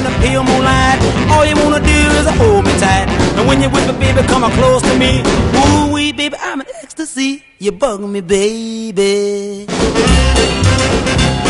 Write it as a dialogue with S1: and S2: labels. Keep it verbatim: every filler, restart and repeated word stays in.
S1: the pale moonlight. All you wanna do is hold me tight. And when you with me, baby, come on close to me. Ooh wee, baby, I'm in ecstasy. You bug me, baby.